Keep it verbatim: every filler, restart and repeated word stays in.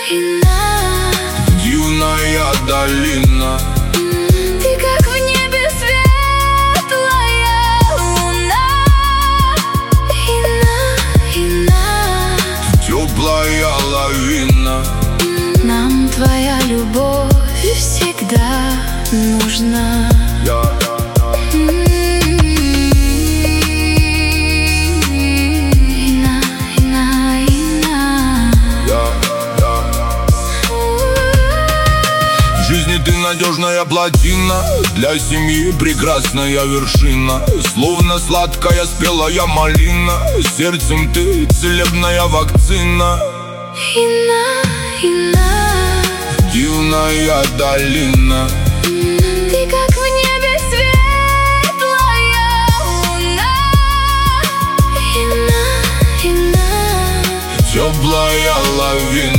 Инна, дивная долина. ты как в небе светлая луна. Инна, Инна, Теплая лавина. нам твоя любовь всегда нужна. Инна, Инна, Инна. В жизни ты надежная плотина, для семьи прекрасная вершина. Словно сладкая спелая малина, сердцем ты целебная вакцина. Инна, Инна, дивная долина. ты как в небе светлая луна. Инна, Инна, Теплая лавина.